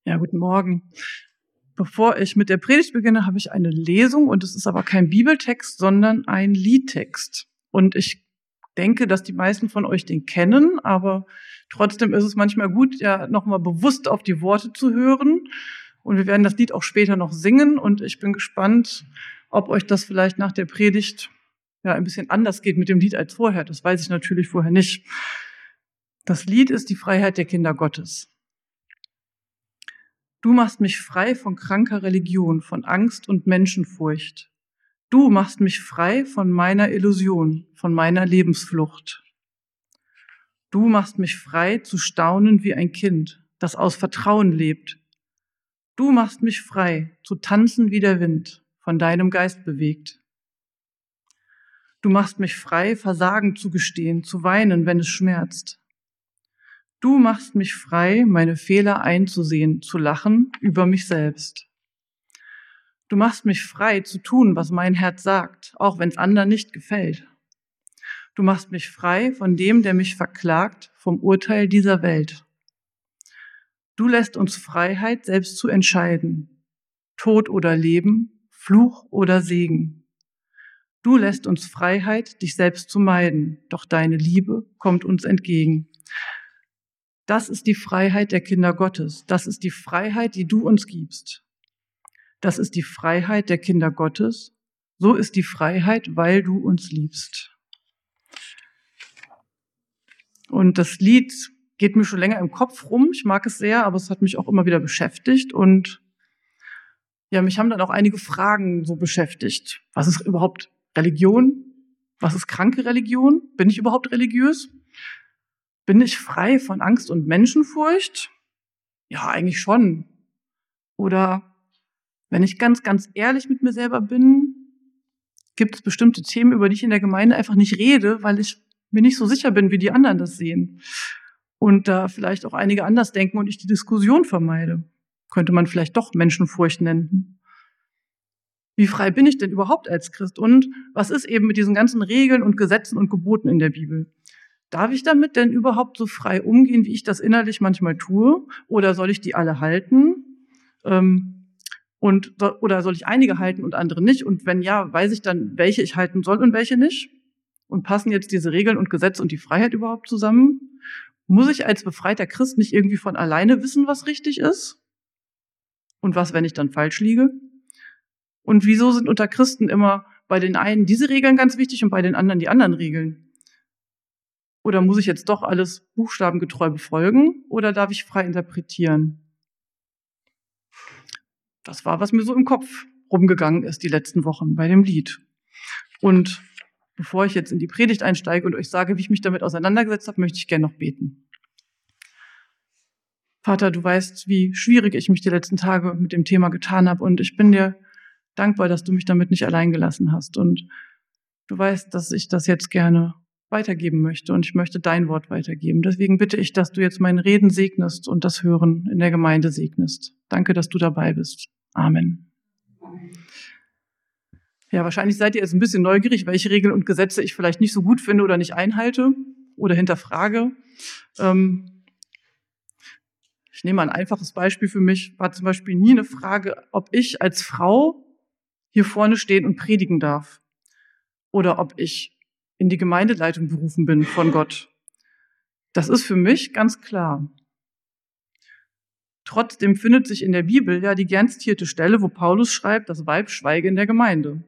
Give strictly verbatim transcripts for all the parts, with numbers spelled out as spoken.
Ja, guten Morgen. Bevor ich mit der Predigt beginne, habe ich eine Lesung und es ist aber kein Bibeltext, sondern ein Liedtext. Und ich denke, dass die meisten von euch den kennen, aber trotzdem ist es manchmal gut, ja nochmal bewusst auf die Worte zu hören. Und wir werden das Lied auch später noch singen und ich bin gespannt, ob euch das vielleicht nach der Predigt ja ein bisschen anders geht mit dem Lied als vorher. Das weiß ich natürlich vorher nicht. Das Lied ist die Freiheit der Kinder Gottes. Du machst mich frei von kranker Religion, von Angst und Menschenfurcht. Du machst mich frei von meiner Illusion, von meiner Lebensflucht. Du machst mich frei zu staunen wie ein Kind, das aus Vertrauen lebt. Du machst mich frei zu tanzen wie der Wind, von deinem Geist bewegt. Du machst mich frei, Versagen zu gestehen, zu weinen, wenn es schmerzt. Du machst mich frei, meine Fehler einzusehen, zu lachen über mich selbst. Du machst mich frei, zu tun, was mein Herz sagt, auch wenn es anderen nicht gefällt. Du machst mich frei von dem, der mich verklagt, vom Urteil dieser Welt. Du lässt uns Freiheit, selbst zu entscheiden, Tod oder Leben, Fluch oder Segen. Du lässt uns Freiheit, dich selbst zu meiden, doch deine Liebe kommt uns entgegen. Das ist die Freiheit der Kinder Gottes. Das ist die Freiheit, die du uns gibst. Das ist die Freiheit der Kinder Gottes. So ist die Freiheit, weil du uns liebst. Und das Lied geht mir schon länger im Kopf rum. Ich mag es sehr, aber es hat mich auch immer wieder beschäftigt. Und ja, mich haben dann auch einige Fragen so beschäftigt. Was ist überhaupt Religion? Was ist kranke Religion? Bin ich überhaupt religiös? Bin ich frei von Angst und Menschenfurcht? Ja, eigentlich schon. Oder wenn ich ganz, ganz ehrlich mit mir selber bin, gibt es bestimmte Themen, über die ich in der Gemeinde einfach nicht rede, weil ich mir nicht so sicher bin, wie die anderen das sehen. Und da vielleicht auch einige anders denken und ich die Diskussion vermeide. Könnte man vielleicht doch Menschenfurcht nennen. Wie frei bin ich denn überhaupt als Christ? Und was ist eben mit diesen ganzen Regeln und Gesetzen und Geboten in der Bibel? Darf ich damit denn überhaupt so frei umgehen, wie ich das innerlich manchmal tue? Oder soll ich die alle halten? Ähm, und, oder soll ich einige halten und andere nicht? Und wenn ja, weiß ich dann, welche ich halten soll und welche nicht? Und passen jetzt diese Regeln und Gesetze und die Freiheit überhaupt zusammen? Muss ich als befreiter Christ nicht irgendwie von alleine wissen, was richtig ist? Und was, wenn ich dann falsch liege? Und wieso sind unter Christen immer bei den einen diese Regeln ganz wichtig und bei den anderen die anderen Regeln? Oder muss ich jetzt doch alles buchstabengetreu befolgen oder darf ich frei interpretieren? Das war, was mir so im Kopf rumgegangen ist die letzten Wochen bei dem Lied. Und bevor ich jetzt in die Predigt einsteige und euch sage, wie ich mich damit auseinandergesetzt habe, möchte ich gerne noch beten. Vater, du weißt, wie schwierig ich mich die letzten Tage mit dem Thema getan habe und ich bin dir dankbar, dass du mich damit nicht allein gelassen hast. Und du weißt, dass ich das jetzt gerne weitergeben möchte und ich möchte dein Wort weitergeben. Deswegen bitte ich, dass du jetzt mein Reden segnest und das Hören in der Gemeinde segnest. Danke, dass du dabei bist. Amen. Ja, wahrscheinlich seid ihr jetzt ein bisschen neugierig, welche Regeln und Gesetze ich vielleicht nicht so gut finde oder nicht einhalte oder hinterfrage. Ähm, ich nehme mal ein einfaches Beispiel für mich. War zum Beispiel nie eine Frage, ob ich als Frau hier vorne stehen und predigen darf oder ob ich in die Gemeindeleitung berufen bin von Gott. Das ist für mich ganz klar. Trotzdem findet sich in der Bibel ja die gern zitierte Stelle, wo Paulus schreibt, das Weib schweige in der Gemeinde.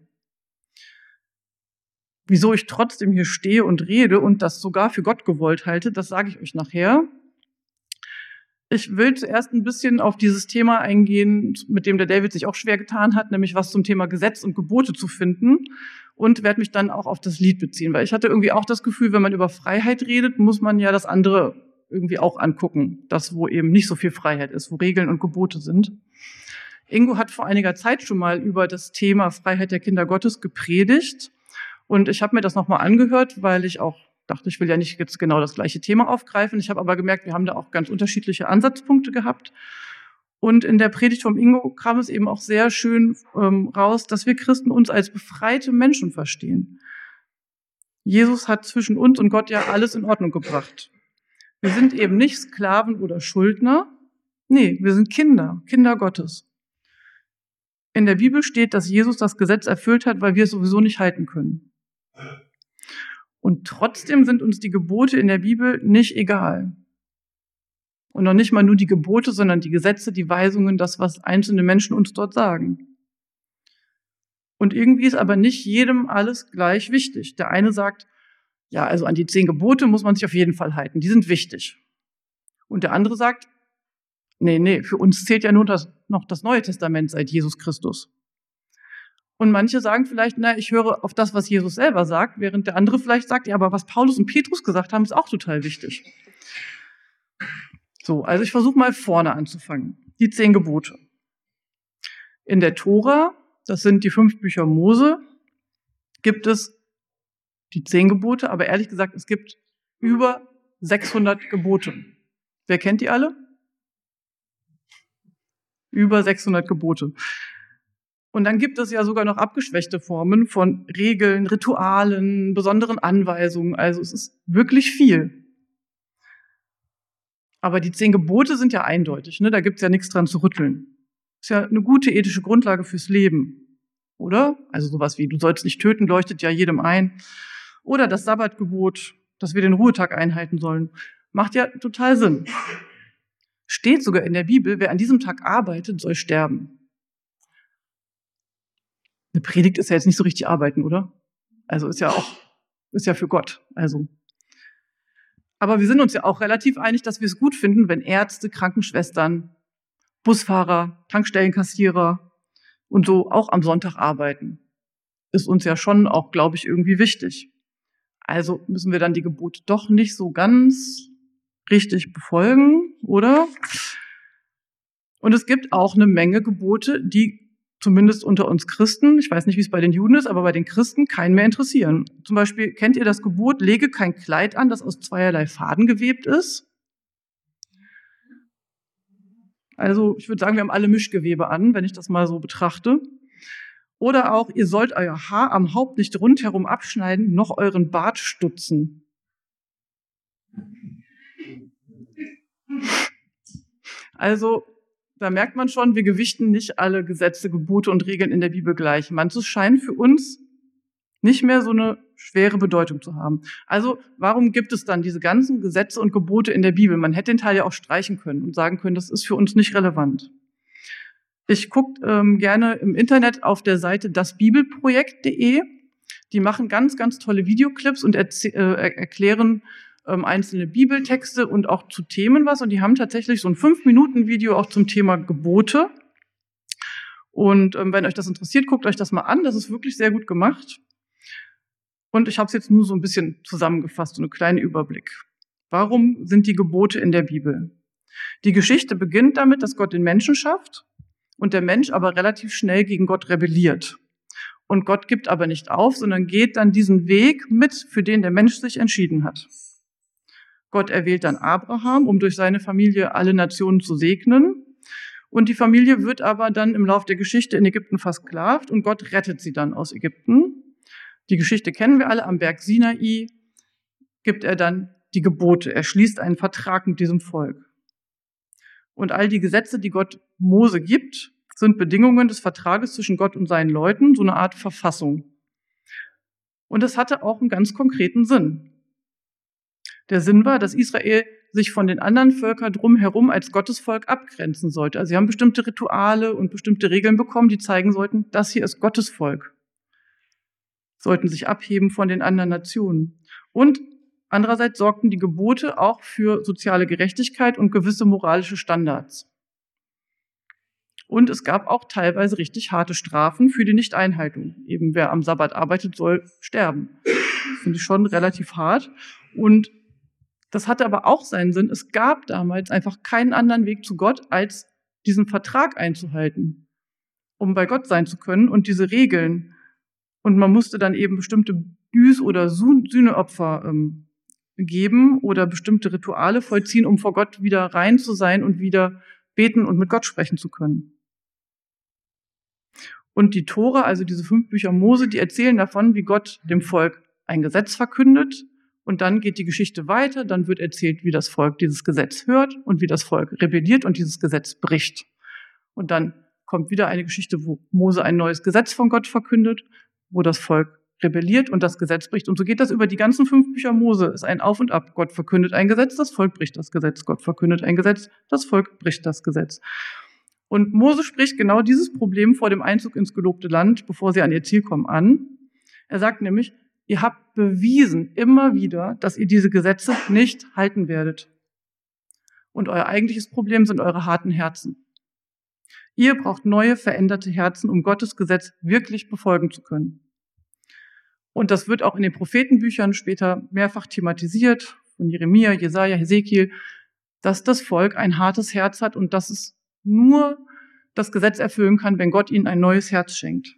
Wieso ich trotzdem hier stehe und rede und das sogar für Gott gewollt halte, das sage ich euch nachher. Ich will zuerst ein bisschen auf dieses Thema eingehen, mit dem der David sich auch schwer getan hat, nämlich was zum Thema Gesetz und Gebote zu finden und werde mich dann auch auf das Lied beziehen, weil ich hatte irgendwie auch das Gefühl, wenn man über Freiheit redet, muss man ja das andere irgendwie auch angucken, das, wo eben nicht so viel Freiheit ist, wo Regeln und Gebote sind. Ingo hat vor einiger Zeit schon mal über das Thema Freiheit der Kinder Gottes gepredigt und ich habe mir das nochmal angehört, weil ich auch dachte, ich will ja nicht jetzt genau das gleiche Thema aufgreifen. Ich habe aber gemerkt, wir haben da auch ganz unterschiedliche Ansatzpunkte gehabt. Und in der Predigt vom Ingo kam es eben auch sehr schön ähm, raus, dass wir Christen uns als befreite Menschen verstehen. Jesus hat zwischen uns und Gott ja alles in Ordnung gebracht. Wir sind eben nicht Sklaven oder Schuldner. Nee, wir sind Kinder, Kinder Gottes. In der Bibel steht, dass Jesus das Gesetz erfüllt hat, weil wir es sowieso nicht halten können. Und trotzdem sind uns die Gebote in der Bibel nicht egal. Und noch nicht mal nur die Gebote, sondern die Gesetze, die Weisungen, das, was einzelne Menschen uns dort sagen. Und irgendwie ist aber nicht jedem alles gleich wichtig. Der eine sagt, ja, also an die zehn Gebote muss man sich auf jeden Fall halten, die sind wichtig. Und der andere sagt, nee, nee, für uns zählt ja nur das, noch das Neue Testament seit Jesus Christus. Und manche sagen vielleicht, na, ich höre auf das, was Jesus selber sagt, während der andere vielleicht sagt, ja, aber was Paulus und Petrus gesagt haben, ist auch total wichtig. So, also ich versuche mal vorne anzufangen. Die zehn Gebote. In der Tora, das sind die fünf Bücher Mose, gibt es die zehn Gebote, aber ehrlich gesagt, es gibt über sechshundert Gebote. Wer kennt die alle? Über sechshundert Gebote. Und dann gibt es ja sogar noch abgeschwächte Formen von Regeln, Ritualen, besonderen Anweisungen. Also es ist wirklich viel. Aber die zehn Gebote sind ja eindeutig, ne? Da gibt's ja nichts dran zu rütteln. Ist ja eine gute ethische Grundlage fürs Leben, oder? Also sowas wie, du sollst nicht töten, leuchtet ja jedem ein. Oder das Sabbatgebot, dass wir den Ruhetag einhalten sollen. Macht ja total Sinn. Steht sogar in der Bibel, wer an diesem Tag arbeitet, soll sterben. Eine Predigt ist ja jetzt nicht so richtig arbeiten, oder? Also ist ja auch, ist ja für Gott. Also. Aber wir sind uns ja auch relativ einig, dass wir es gut finden, wenn Ärzte, Krankenschwestern, Busfahrer, Tankstellenkassierer und so auch am Sonntag arbeiten. Ist uns ja schon auch, glaube ich, irgendwie wichtig. Also müssen wir dann die Gebote doch nicht so ganz richtig befolgen, oder? Und es gibt auch eine Menge Gebote, die zumindest unter uns Christen, ich weiß nicht, wie es bei den Juden ist, aber bei den Christen keinen mehr interessieren. Zum Beispiel, kennt ihr das Gebot, lege kein Kleid an, das aus zweierlei Faden gewebt ist? Also ich würde sagen, wir haben alle Mischgewebe an, wenn ich das mal so betrachte. Oder auch, ihr sollt euer Haar am Haupt nicht rundherum abschneiden, noch euren Bart stutzen. Also da merkt man schon, wir gewichten nicht alle Gesetze, Gebote und Regeln in der Bibel gleich. Manches scheint für uns nicht mehr so eine schwere Bedeutung zu haben. Also warum gibt es dann diese ganzen Gesetze und Gebote in der Bibel? Man hätte den Teil ja auch streichen können und sagen können, das ist für uns nicht relevant. Ich gucke ähm, gerne im Internet auf der Seite dasbibelprojekt punkt de. Die machen ganz, ganz tolle Videoclips und erzäh- äh, erklären ähm, einzelne Bibeltexte und auch zu Themen was. Und die haben tatsächlich so ein fünf Minuten Video auch zum Thema Gebote. Und ähm, wenn euch das interessiert, guckt euch das mal an. Das ist wirklich sehr gut gemacht. Und ich habe es jetzt nur so ein bisschen zusammengefasst, so einen kleinen Überblick. Warum sind die Gebote in der Bibel? Die Geschichte beginnt damit, dass Gott den Menschen schafft und der Mensch aber relativ schnell gegen Gott rebelliert. Und Gott gibt aber nicht auf, sondern geht dann diesen Weg mit, für den der Mensch sich entschieden hat. Gott erwählt dann Abraham, um durch seine Familie alle Nationen zu segnen. Und die Familie wird aber dann im Lauf der Geschichte in Ägypten versklavt und Gott rettet sie dann aus Ägypten. Die Geschichte kennen wir alle. Am Berg Sinai gibt er dann die Gebote. Er schließt einen Vertrag mit diesem Volk. Und all die Gesetze, die Gott Mose gibt, sind Bedingungen des Vertrages zwischen Gott und seinen Leuten, so eine Art Verfassung. Und es hatte auch einen ganz konkreten Sinn. Der Sinn war, dass Israel sich von den anderen Völkern drumherum als Gottesvolk abgrenzen sollte. Also sie haben bestimmte Rituale und bestimmte Regeln bekommen, die zeigen sollten, das hier ist Gottes Volk. Sollten sich abheben von den anderen Nationen. Und andererseits sorgten die Gebote auch für soziale Gerechtigkeit und gewisse moralische Standards. Und es gab auch teilweise richtig harte Strafen für die Nichteinhaltung. Eben wer am Sabbat arbeitet, soll sterben. Das finde ich schon relativ hart. Und das hatte aber auch seinen Sinn. Es gab damals einfach keinen anderen Weg zu Gott, als diesen Vertrag einzuhalten, um bei Gott sein zu können und diese Regeln. Und man musste dann eben bestimmte Büß- oder Sühneopfer ähm, geben oder bestimmte Rituale vollziehen, um vor Gott wieder rein zu sein und wieder beten und mit Gott sprechen zu können. Und die Tora, also diese fünf Bücher Mose, die erzählen davon, wie Gott dem Volk ein Gesetz verkündet Und dann geht die Geschichte weiter, dann wird erzählt, wie das Volk dieses Gesetz hört und wie das Volk rebelliert und dieses Gesetz bricht. Und dann kommt wieder eine Geschichte, wo Mose ein neues Gesetz von Gott verkündet, wo das Volk rebelliert und das Gesetz bricht. Und so geht das über die ganzen fünf Bücher Mose. Es ist ein Auf und Ab. Gott verkündet ein Gesetz, das Volk bricht das Gesetz. Gott verkündet ein Gesetz, das Volk bricht das Gesetz. Und Mose spricht genau dieses Problem vor dem Einzug ins gelobte Land, bevor sie an ihr Ziel kommen, an. Er sagt nämlich, ihr habt bewiesen immer wieder, dass ihr diese Gesetze nicht halten werdet. Und euer eigentliches Problem sind eure harten Herzen. Ihr braucht neue, veränderte Herzen, um Gottes Gesetz wirklich befolgen zu können. Und das wird auch in den Prophetenbüchern später mehrfach thematisiert, von Jeremia, Jesaja, Hesekiel, dass das Volk ein hartes Herz hat und dass es nur das Gesetz erfüllen kann, wenn Gott ihnen ein neues Herz schenkt.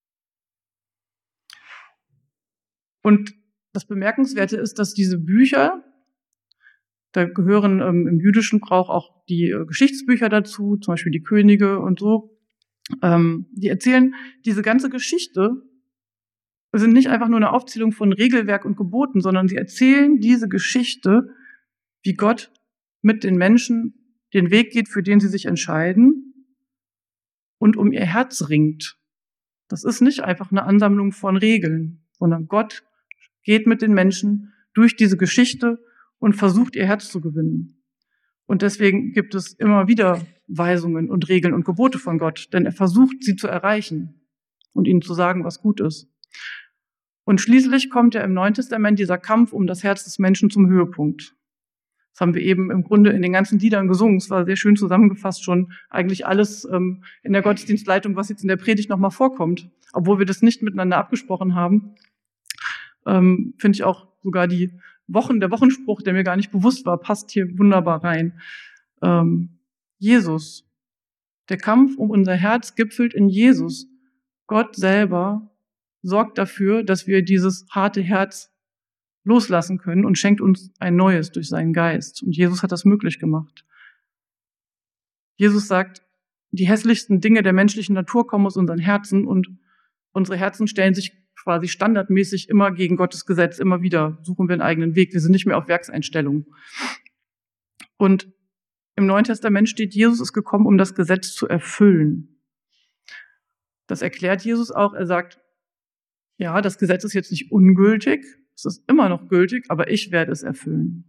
Und das Bemerkenswerte ist, dass diese Bücher, da gehören ähm, im jüdischen Brauch auch die äh, Geschichtsbücher dazu, zum Beispiel die Könige und so, ähm, die erzählen diese ganze Geschichte, sind nicht einfach nur eine Aufzählung von Regelwerk und Geboten, sondern sie erzählen diese Geschichte, wie Gott mit den Menschen den Weg geht, für den sie sich entscheiden und um ihr Herz ringt. Das ist nicht einfach eine Ansammlung von Regeln, sondern Gott geht mit den Menschen durch diese Geschichte und versucht, ihr Herz zu gewinnen. Und deswegen gibt es immer wieder Weisungen und Regeln und Gebote von Gott, denn er versucht, sie zu erreichen und ihnen zu sagen, was gut ist. Und schließlich kommt ja im Neuen Testament dieser Kampf um das Herz des Menschen zum Höhepunkt. Das haben wir eben im Grunde in den ganzen Liedern gesungen. Es war sehr schön zusammengefasst schon eigentlich alles ähm, in der Gottesdienstleitung, was jetzt in der Predigt nochmal vorkommt. Obwohl wir das nicht miteinander abgesprochen haben, ähm, finde ich auch sogar die Wochen, der Wochenspruch, der mir gar nicht bewusst war, passt hier wunderbar rein. Ähm, Jesus. Der Kampf um unser Herz gipfelt in Jesus. Gott selber sorgt dafür, dass wir dieses harte Herz loslassen können und schenkt uns ein neues durch seinen Geist. Und Jesus hat das möglich gemacht. Jesus sagt, die hässlichsten Dinge der menschlichen Natur kommen aus unseren Herzen und unsere Herzen stellen sich quasi standardmäßig immer gegen Gottes Gesetz. Immer wieder suchen wir einen eigenen Weg. Wir sind nicht mehr auf Werkseinstellung. Und im Neuen Testament steht, Jesus ist gekommen, um das Gesetz zu erfüllen. Das erklärt Jesus auch. Er sagt, ja, das Gesetz ist jetzt nicht ungültig, es ist immer noch gültig, aber ich werde es erfüllen.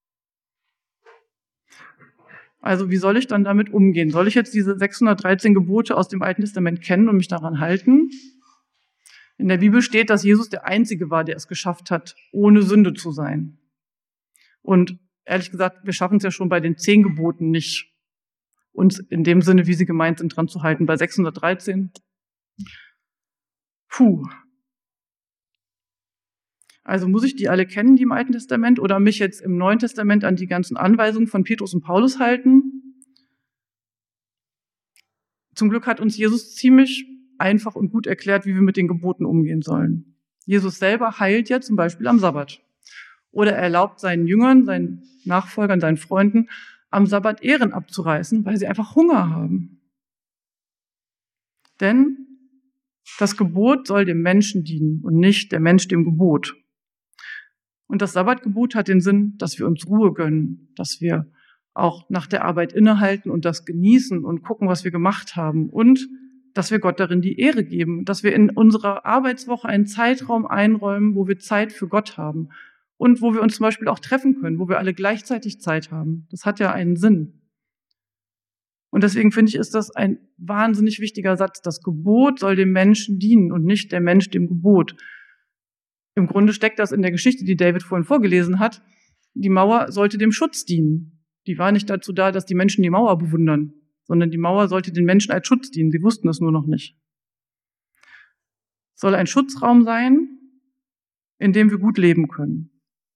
Also wie soll ich dann damit umgehen? Soll ich jetzt diese sechshundertdreizehn Gebote aus dem Alten Testament kennen und mich daran halten? In der Bibel steht, dass Jesus der Einzige war, der es geschafft hat, ohne Sünde zu sein. Und ehrlich gesagt, wir schaffen es ja schon bei den zehn Geboten nicht, uns in dem Sinne, wie sie gemeint sind, dran zu halten. Bei sechshundertdreizehn, puh. Also muss ich die alle kennen, die im Alten Testament, oder mich jetzt im Neuen Testament an die ganzen Anweisungen von Petrus und Paulus halten? Zum Glück hat uns Jesus ziemlich einfach und gut erklärt, wie wir mit den Geboten umgehen sollen. Jesus selber heilt ja zum Beispiel am Sabbat. Oder er erlaubt seinen Jüngern, seinen Nachfolgern, seinen Freunden, am Sabbat Ähren abzureißen, weil sie einfach Hunger haben. Denn das Gebot soll dem Menschen dienen und nicht der Mensch dem Gebot. Und das Sabbatgebot hat den Sinn, dass wir uns Ruhe gönnen, dass wir auch nach der Arbeit innehalten und das genießen und gucken, was wir gemacht haben und dass wir Gott darin die Ehre geben, dass wir in unserer Arbeitswoche einen Zeitraum einräumen, wo wir Zeit für Gott haben und wo wir uns zum Beispiel auch treffen können, wo wir alle gleichzeitig Zeit haben. Das hat ja einen Sinn. Und deswegen finde ich, ist das ein wahnsinnig wichtiger Satz. Das Gebot soll dem Menschen dienen und nicht der Mensch dem Gebot. Im Grunde steckt das in der Geschichte, die David vorhin vorgelesen hat. Die Mauer sollte dem Schutz dienen. Die war nicht dazu da, dass die Menschen die Mauer bewundern, sondern die Mauer sollte den Menschen als Schutz dienen. Sie wussten es nur noch nicht. Es soll ein Schutzraum sein, in dem wir gut leben können.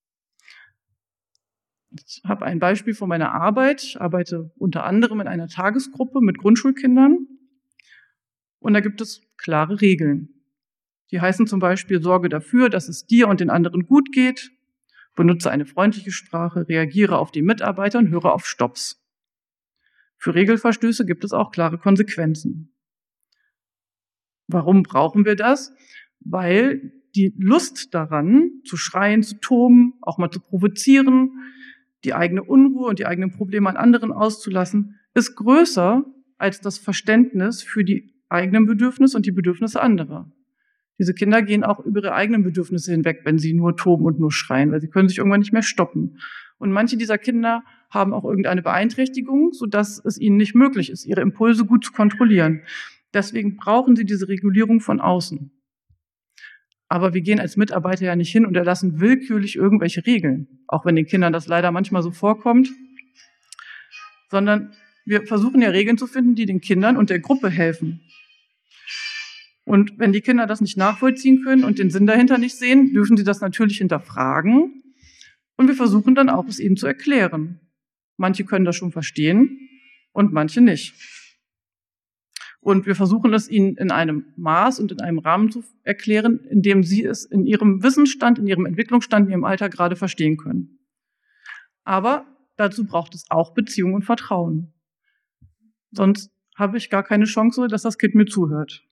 Ich habe ein Beispiel von meiner Arbeit. Ich arbeite unter anderem in einer Tagesgruppe mit Grundschulkindern. Und da gibt es klare Regeln. Die heißen zum Beispiel, sorge dafür, dass es dir und den anderen gut geht, benutze eine freundliche Sprache, reagiere auf die Mitarbeiter und höre auf Stopps. Für Regelverstöße gibt es auch klare Konsequenzen. Warum brauchen wir das? Weil die Lust daran, zu schreien, zu toben, auch mal zu provozieren, die eigene Unruhe und die eigenen Probleme an anderen auszulassen, ist größer als das Verständnis für die eigenen Bedürfnisse und die Bedürfnisse anderer. Diese Kinder gehen auch über ihre eigenen Bedürfnisse hinweg, wenn sie nur toben und nur schreien, weil sie können sich irgendwann nicht mehr stoppen. Und manche dieser Kinder haben auch irgendeine Beeinträchtigung, sodass es ihnen nicht möglich ist, ihre Impulse gut zu kontrollieren. Deswegen brauchen sie diese Regulierung von außen. Aber wir gehen als Mitarbeiter ja nicht hin und erlassen willkürlich irgendwelche Regeln, auch wenn den Kindern das leider manchmal so vorkommt, sondern wir versuchen ja Regeln zu finden, die den Kindern und der Gruppe helfen. Und wenn die Kinder das nicht nachvollziehen können und den Sinn dahinter nicht sehen, dürfen sie das natürlich hinterfragen. Und wir versuchen dann auch, es ihnen zu erklären. Manche können das schon verstehen und manche nicht. Und wir versuchen es ihnen in einem Maß und in einem Rahmen zu erklären, in dem sie es in ihrem Wissensstand, in ihrem Entwicklungsstand, in ihrem Alter gerade verstehen können. Aber dazu braucht es auch Beziehung und Vertrauen. Sonst habe ich gar keine Chance, dass das Kind mir zuhört.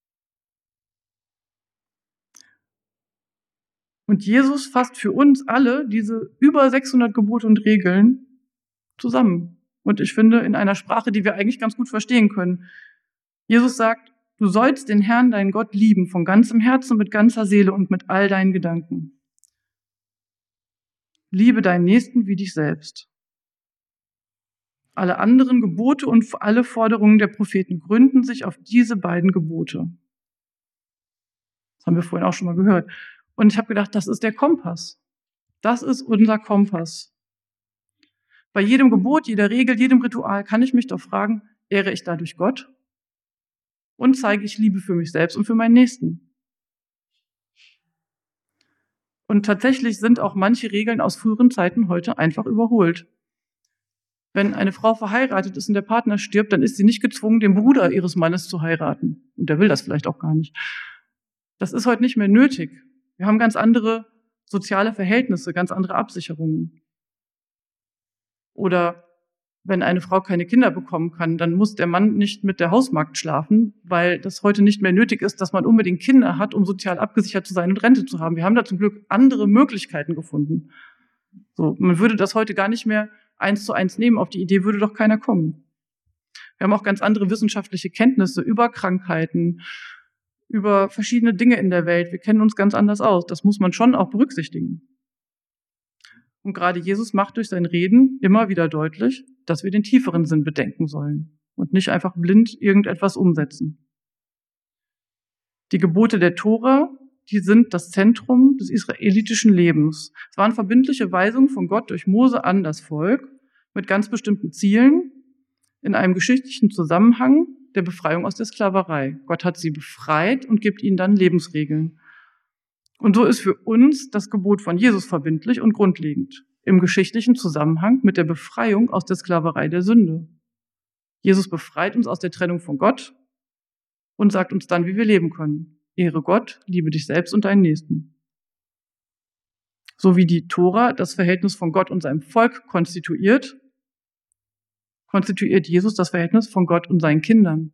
Und Jesus fasst für uns alle diese über sechshundert Gebote und Regeln zusammen. Und ich finde, in einer Sprache, die wir eigentlich ganz gut verstehen können. Jesus sagt, du sollst den Herrn, deinen Gott, lieben, von ganzem Herzen, mit ganzer Seele und mit all deinen Gedanken. Liebe deinen Nächsten wie dich selbst. Alle anderen Gebote und alle Forderungen der Propheten gründen sich auf diese beiden Gebote. Das haben wir vorhin auch schon mal gehört. Und ich habe gedacht, das ist der Kompass. Das ist unser Kompass. Bei jedem Gebot, jeder Regel, jedem Ritual kann ich mich doch fragen, ehre ich dadurch Gott? Und zeige ich Liebe für mich selbst und für meinen Nächsten? Und tatsächlich sind auch manche Regeln aus früheren Zeiten heute einfach überholt. Wenn eine Frau verheiratet ist und der Partner stirbt, dann ist sie nicht gezwungen, den Bruder ihres Mannes zu heiraten. Und der will das vielleicht auch gar nicht. Das ist heute nicht mehr nötig. Wir haben ganz andere soziale Verhältnisse, ganz andere Absicherungen. Oder wenn eine Frau keine Kinder bekommen kann, dann muss der Mann nicht mit der Hausmagd schlafen, weil das heute nicht mehr nötig ist, dass man unbedingt Kinder hat, um sozial abgesichert zu sein und Rente zu haben. Wir haben da zum Glück andere Möglichkeiten gefunden. So, man würde das heute gar nicht mehr eins zu eins nehmen. Auf die Idee würde doch keiner kommen. Wir haben auch ganz andere wissenschaftliche Kenntnisse über Krankheiten, über verschiedene Dinge in der Welt. Wir kennen uns ganz anders aus. Das muss man schon auch berücksichtigen. Und gerade Jesus macht durch sein Reden immer wieder deutlich, dass wir den tieferen Sinn bedenken sollen und nicht einfach blind irgendetwas umsetzen. Die Gebote der Tora, die sind das Zentrum des israelitischen Lebens. Es waren verbindliche Weisungen von Gott durch Mose an das Volk mit ganz bestimmten Zielen in einem geschichtlichen Zusammenhang der Befreiung aus der Sklaverei. Gott hat sie befreit und gibt ihnen dann Lebensregeln. Und so ist für uns das Gebot von Jesus verbindlich und grundlegend im geschichtlichen Zusammenhang mit der Befreiung aus der Sklaverei der Sünde. Jesus befreit uns aus der Trennung von Gott und sagt uns dann, wie wir leben können. Ehre Gott, liebe dich selbst und deinen Nächsten. So wie die Tora das Verhältnis von Gott und seinem Volk konstituiert, konstituiert Jesus das Verhältnis von Gott und seinen Kindern.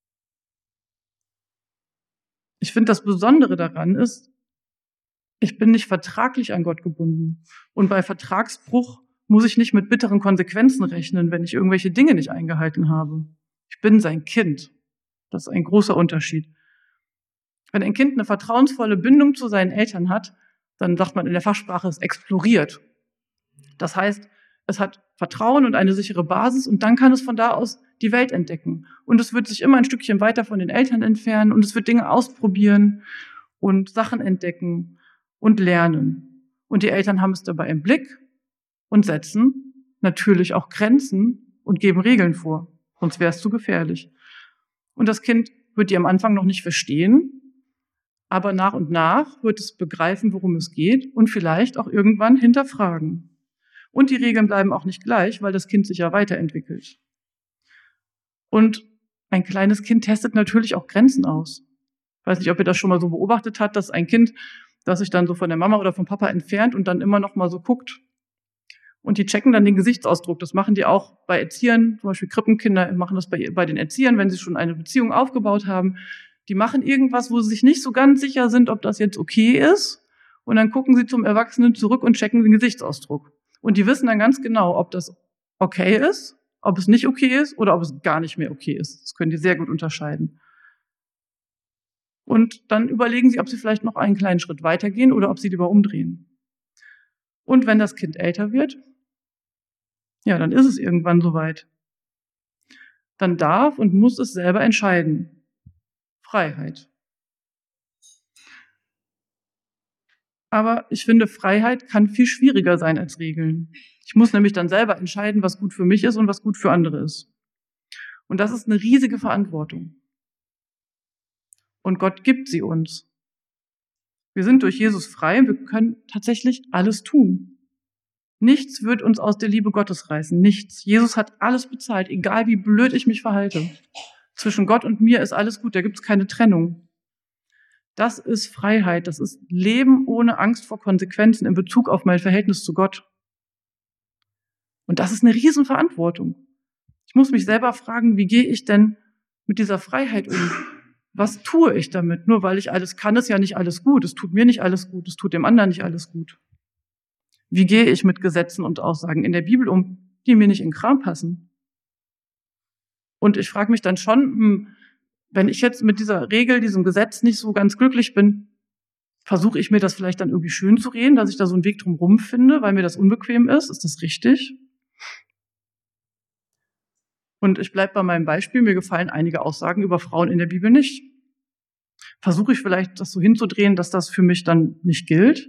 Ich finde, das Besondere daran ist, ich bin nicht vertraglich an Gott gebunden. Und bei Vertragsbruch muss ich nicht mit bitteren Konsequenzen rechnen, wenn ich irgendwelche Dinge nicht eingehalten habe. Ich bin sein Kind. Das ist ein großer Unterschied. Wenn ein Kind eine vertrauensvolle Bindung zu seinen Eltern hat, dann sagt man in der Fachsprache, es exploriert. Das heißt, es hat Vertrauen und eine sichere Basis und dann kann es von da aus die Welt entdecken. Und es wird sich immer ein Stückchen weiter von den Eltern entfernen und es wird Dinge ausprobieren und Sachen entdecken und lernen. Und die Eltern haben es dabei im Blick und setzen natürlich auch Grenzen und geben Regeln vor. Sonst wäre es zu gefährlich. Und das Kind wird die am Anfang noch nicht verstehen, aber nach und nach wird es begreifen, worum es geht und vielleicht auch irgendwann hinterfragen. Und die Regeln bleiben auch nicht gleich, weil das Kind sich ja weiterentwickelt. Und ein kleines Kind testet natürlich auch Grenzen aus. Ich weiß nicht, ob ihr das schon mal so beobachtet habt, dass ein Kind, das sich dann so von der Mama oder vom Papa entfernt und dann immer noch mal so guckt. Und die checken dann den Gesichtsausdruck. Das machen die auch bei Erziehern, zum Beispiel Krippenkinder machen das bei, bei den Erziehern, wenn sie schon eine Beziehung aufgebaut haben. Die machen irgendwas, wo sie sich nicht so ganz sicher sind, ob das jetzt okay ist. Und dann gucken sie zum Erwachsenen zurück und checken den Gesichtsausdruck. Und die wissen dann ganz genau, ob das okay ist, ob es nicht okay ist oder ob es gar nicht mehr okay ist. Das können die sehr gut unterscheiden. Und dann überlegen sie, ob sie vielleicht noch einen kleinen Schritt weitergehen oder ob sie lieber umdrehen. Und wenn das Kind älter wird, ja, dann ist es irgendwann soweit. Dann darf und muss es selber entscheiden. Freiheit. Aber ich finde, Freiheit kann viel schwieriger sein als Regeln. Ich muss nämlich dann selber entscheiden, was gut für mich ist und was gut für andere ist. Und das ist eine riesige Verantwortung. Und Gott gibt sie uns. Wir sind durch Jesus frei und wir können tatsächlich alles tun. Nichts wird uns aus der Liebe Gottes reißen. Nichts. Jesus hat alles bezahlt, egal wie blöd ich mich verhalte. Zwischen Gott und mir ist alles gut, da gibt es keine Trennung. Das ist Freiheit, das ist Leben ohne Angst vor Konsequenzen in Bezug auf mein Verhältnis zu Gott. Und das ist eine Riesenverantwortung. Ich muss mich selber fragen, wie gehe ich denn mit dieser Freiheit um? Was tue ich damit? Nur weil ich alles kann, ist ja nicht alles gut. Es tut mir nicht alles gut, es tut dem anderen nicht alles gut. Wie gehe ich mit Gesetzen und Aussagen in der Bibel um, die mir nicht in den Kram passen? Und ich frage mich dann schon, hm, wenn ich jetzt mit dieser Regel, diesem Gesetz nicht so ganz glücklich bin, versuche ich mir das vielleicht dann irgendwie schön zu reden, dass ich da so einen Weg drumherum finde, weil mir das unbequem ist. Ist das richtig? Und ich bleibe bei meinem Beispiel. Mir gefallen einige Aussagen über Frauen in der Bibel nicht. Versuche ich vielleicht, das so hinzudrehen, dass das für mich dann nicht gilt.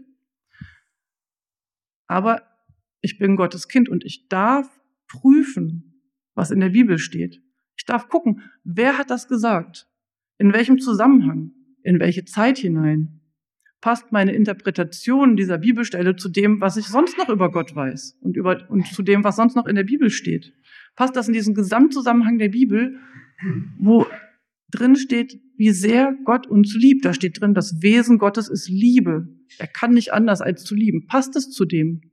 Aber ich bin Gottes Kind und ich darf prüfen, was in der Bibel steht. Ich darf gucken, wer hat das gesagt? In welchem Zusammenhang? In welche Zeit hinein? Passt meine Interpretation dieser Bibelstelle zu dem, was ich sonst noch über Gott weiß und, über, und zu dem, was sonst noch in der Bibel steht? Passt das in diesen Gesamtzusammenhang der Bibel, wo drin steht, wie sehr Gott uns liebt? Da steht drin, das Wesen Gottes ist Liebe. Er kann nicht anders als zu lieben. Passt es zu dem?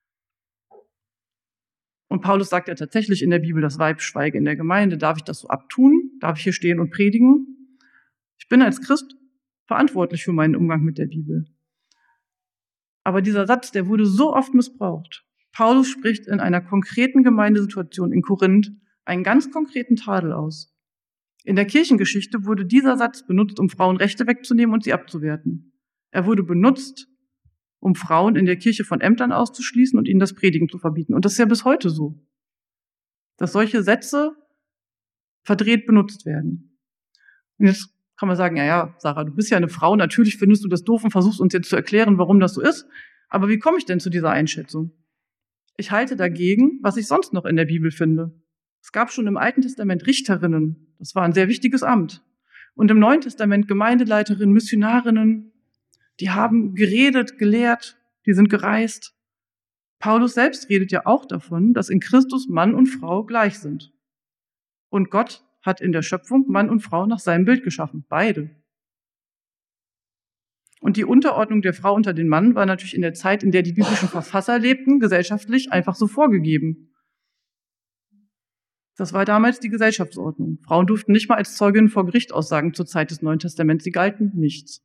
Und Paulus sagt ja tatsächlich in der Bibel, das Weib schweige in der Gemeinde. Darf ich das so abtun? Darf ich hier stehen und predigen? Ich bin als Christ verantwortlich für meinen Umgang mit der Bibel. Aber dieser Satz, der wurde so oft missbraucht. Paulus spricht in einer konkreten Gemeindesituation in Korinth einen ganz konkreten Tadel aus. In der Kirchengeschichte wurde dieser Satz benutzt, um Frauen Rechte wegzunehmen und sie abzuwerten. Er wurde benutzt, um Frauen in der Kirche von Ämtern auszuschließen und ihnen das Predigen zu verbieten. Und das ist ja bis heute so, dass solche Sätze verdreht benutzt werden. Und jetzt kann man sagen, ja, ja, Sarah, du bist ja eine Frau, natürlich findest du das doof und versuchst uns jetzt zu erklären, warum das so ist. Aber wie komme ich denn zu dieser Einschätzung? Ich halte dagegen, was ich sonst noch in der Bibel finde. Es gab schon im Alten Testament Richterinnen. Das war ein sehr wichtiges Amt. Und im Neuen Testament Gemeindeleiterinnen, Missionarinnen. Die haben geredet, gelehrt, die sind gereist. Paulus selbst redet ja auch davon, dass in Christus Mann und Frau gleich sind. Und Gott hat in der Schöpfung Mann und Frau nach seinem Bild geschaffen, beide. Und die Unterordnung der Frau unter den Mann war natürlich in der Zeit, in der die biblischen Verfasser lebten, gesellschaftlich einfach so vorgegeben. Das war damals die Gesellschaftsordnung. Frauen durften nicht mal als Zeuginnen vor Gericht aussagen zur Zeit des Neuen Testaments. Sie galten nichts.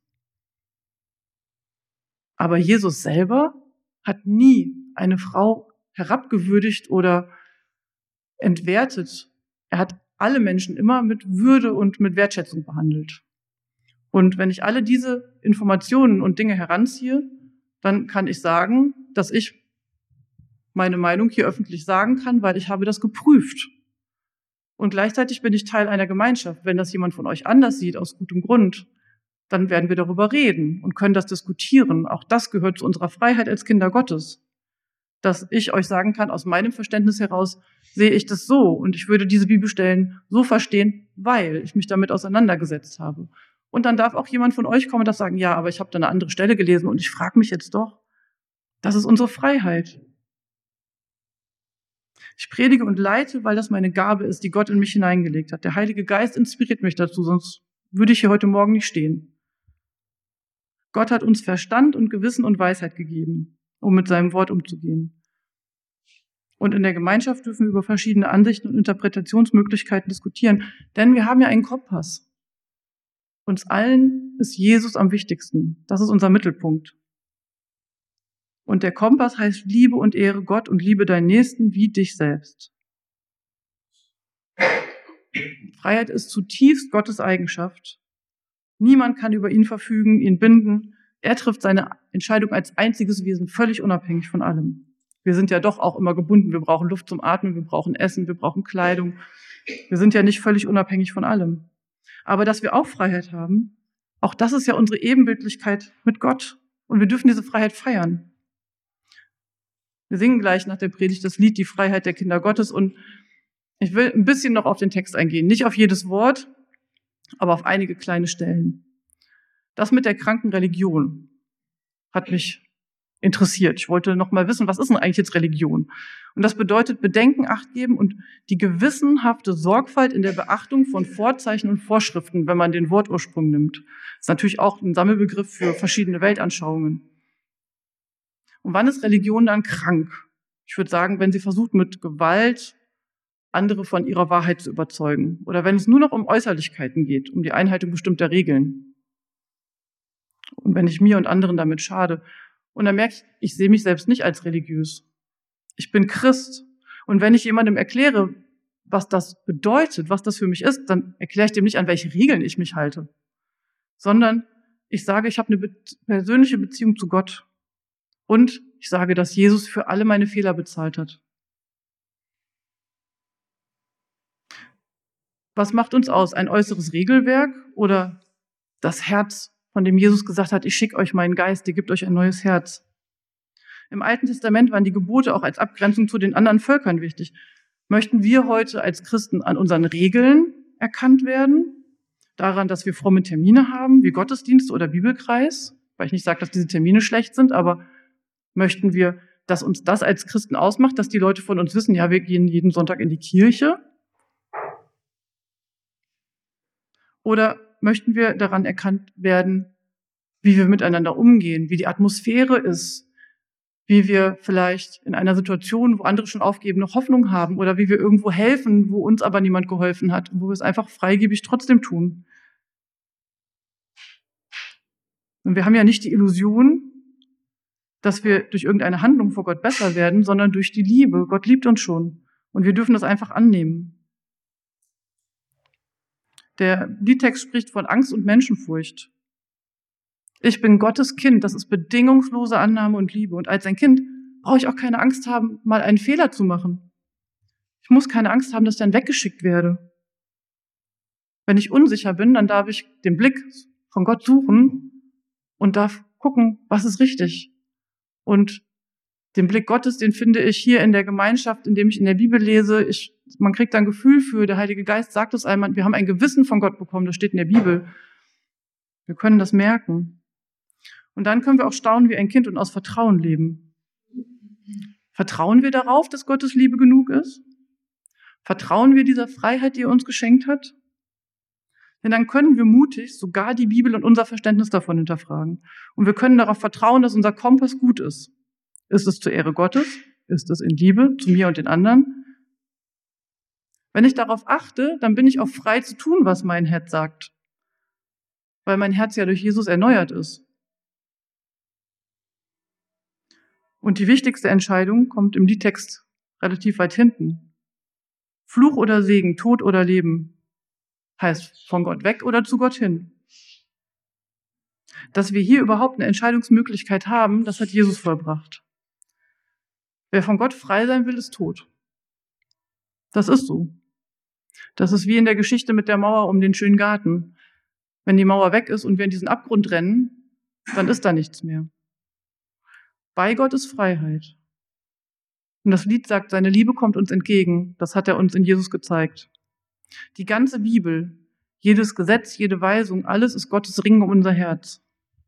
Aber Jesus selber hat nie eine Frau herabgewürdigt oder entwertet. Er hat alle Menschen immer mit Würde und mit Wertschätzung behandelt. Und wenn ich alle diese Informationen und Dinge heranziehe, dann kann ich sagen, dass ich meine Meinung hier öffentlich sagen kann, weil ich habe das geprüft. Und gleichzeitig bin ich Teil einer Gemeinschaft. Wenn das jemand von euch anders sieht, aus gutem Grund, dann werden wir darüber reden und können das diskutieren. Auch das gehört zu unserer Freiheit als Kinder Gottes. Dass ich euch sagen kann, aus meinem Verständnis heraus sehe ich das so und ich würde diese Bibelstellen so verstehen, weil ich mich damit auseinandergesetzt habe. Und dann darf auch jemand von euch kommen und das sagen, ja, aber ich habe da eine andere Stelle gelesen und ich frage mich jetzt doch, das ist unsere Freiheit. Ich predige und leite, weil das meine Gabe ist, die Gott in mich hineingelegt hat. Der Heilige Geist inspiriert mich dazu, sonst würde ich hier heute Morgen nicht stehen. Gott hat uns Verstand und Gewissen und Weisheit gegeben, um mit seinem Wort umzugehen. Und in der Gemeinschaft dürfen wir über verschiedene Ansichten und Interpretationsmöglichkeiten diskutieren, denn wir haben ja einen Kompass. Uns allen ist Jesus am wichtigsten. Das ist unser Mittelpunkt. Und der Kompass heißt, liebe und ehre Gott und liebe deinen Nächsten wie dich selbst. Freiheit ist zutiefst Gottes Eigenschaft. Niemand kann über ihn verfügen, ihn binden. Er trifft seine Entscheidung als einziges Wesen völlig unabhängig von allem. Wir sind ja doch auch immer gebunden. Wir brauchen Luft zum Atmen, wir brauchen Essen, wir brauchen Kleidung. Wir sind ja nicht völlig unabhängig von allem. Aber dass wir auch Freiheit haben, auch das ist ja unsere Ebenbildlichkeit mit Gott. Und wir dürfen diese Freiheit feiern. Wir singen gleich nach der Predigt das Lied Die Freiheit der Kinder Gottes. Und ich will ein bisschen noch auf den Text eingehen. Nicht auf jedes Wort, aber auf einige kleine Stellen. Das mit der kranken Religion hat mich interessiert. Ich wollte noch mal wissen, was ist denn eigentlich jetzt Religion? Und das bedeutet Bedenken, Acht geben und die gewissenhafte Sorgfalt in der Beachtung von Vorzeichen und Vorschriften, wenn man den Wortursprung nimmt. Das ist natürlich auch ein Sammelbegriff für verschiedene Weltanschauungen. Und wann ist Religion dann krank? Ich würde sagen, wenn sie versucht, mit Gewalt andere von ihrer Wahrheit zu überzeugen. Oder wenn es nur noch um Äußerlichkeiten geht, um die Einhaltung bestimmter Regeln. Und wenn ich mir und anderen damit schade. Und dann merke ich, ich sehe mich selbst nicht als religiös. Ich bin Christ. Und wenn ich jemandem erkläre, was das bedeutet, was das für mich ist, dann erkläre ich dem nicht, an welche Regeln ich mich halte. Sondern ich sage, ich habe eine persönliche Beziehung zu Gott. Und ich sage, dass Jesus für alle meine Fehler bezahlt hat. Was macht uns aus? Ein äußeres Regelwerk oder das Herz, von dem Jesus gesagt hat, ich schicke euch meinen Geist, der gibt euch ein neues Herz. Im Alten Testament waren die Gebote auch als Abgrenzung zu den anderen Völkern wichtig. Möchten wir heute als Christen an unseren Regeln erkannt werden? Daran, dass wir fromme Termine haben, wie Gottesdienste oder Bibelkreis? Weil ich nicht sage, dass diese Termine schlecht sind, aber möchten wir, dass uns das als Christen ausmacht, dass die Leute von uns wissen, ja, wir gehen jeden Sonntag in die Kirche? Oder möchten wir daran erkannt werden, wie wir miteinander umgehen, wie die Atmosphäre ist, wie wir vielleicht in einer Situation, wo andere schon aufgeben, noch Hoffnung haben oder wie wir irgendwo helfen, wo uns aber niemand geholfen hat, wo wir es einfach freigebig trotzdem tun. Und wir haben ja nicht die Illusion, dass wir durch irgendeine Handlung vor Gott besser werden, sondern durch die Liebe. Gott liebt uns schon und wir dürfen das einfach annehmen. Der Liedtext spricht von Angst und Menschenfurcht. Ich bin Gottes Kind, das ist bedingungslose Annahme und Liebe. Und als ein Kind brauche ich auch keine Angst haben, mal einen Fehler zu machen. Ich muss keine Angst haben, dass ich dann weggeschickt werde. Wenn ich unsicher bin, dann darf ich den Blick von Gott suchen und darf gucken, was ist richtig. Und den Blick Gottes, den finde ich hier in der Gemeinschaft, indem ich in der Bibel lese. Ich, man kriegt ein Gefühl für, der Heilige Geist sagt es einmal, wir haben ein Gewissen von Gott bekommen, das steht in der Bibel. Wir können das merken. Und dann können wir auch staunen wie ein Kind und aus Vertrauen leben. Vertrauen wir darauf, dass Gottes Liebe genug ist? Vertrauen wir dieser Freiheit, die er uns geschenkt hat? Denn dann können wir mutig sogar die Bibel und unser Verständnis davon hinterfragen. Und wir können darauf vertrauen, dass unser Kompass gut ist. Ist es zur Ehre Gottes? Ist es in Liebe zu mir und den anderen? Wenn ich darauf achte, dann bin ich auch frei zu tun, was mein Herz sagt. Weil mein Herz ja durch Jesus erneuert ist. Und die wichtigste Entscheidung kommt im Liedtext relativ weit hinten. Fluch oder Segen, Tod oder Leben, heißt von Gott weg oder zu Gott hin. Dass wir hier überhaupt eine Entscheidungsmöglichkeit haben, das hat Jesus vollbracht. Wer von Gott frei sein will, ist tot. Das ist so. Das ist wie in der Geschichte mit der Mauer um den schönen Garten. Wenn die Mauer weg ist und wir in diesen Abgrund rennen, dann ist da nichts mehr. Bei Gott ist Freiheit. Und das Lied sagt, seine Liebe kommt uns entgegen. Das hat er uns in Jesus gezeigt. Die ganze Bibel, jedes Gesetz, jede Weisung, alles ist Gottes Ringen um unser Herz.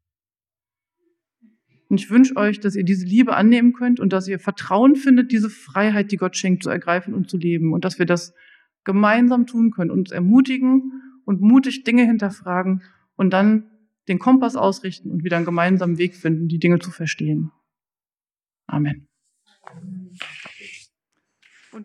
Und ich wünsche euch, dass ihr diese Liebe annehmen könnt und dass ihr Vertrauen findet, diese Freiheit, die Gott schenkt, zu ergreifen und zu leben. Und dass wir das gemeinsam tun können, uns ermutigen und mutig Dinge hinterfragen und dann den Kompass ausrichten und wieder einen gemeinsamen Weg finden, die Dinge zu verstehen. Amen. Und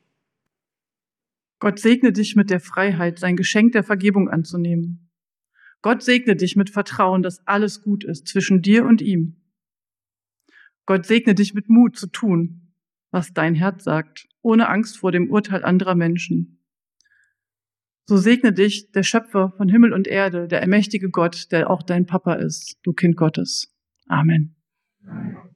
Gott segne dich mit der Freiheit, sein Geschenk der Vergebung anzunehmen. Gott segne dich mit Vertrauen, dass alles gut ist zwischen dir und ihm. Gott segne dich mit Mut zu tun, was dein Herz sagt, ohne Angst vor dem Urteil anderer Menschen. So segne dich der Schöpfer von Himmel und Erde, der allmächtige Gott, der auch dein Papa ist, du Kind Gottes. Amen.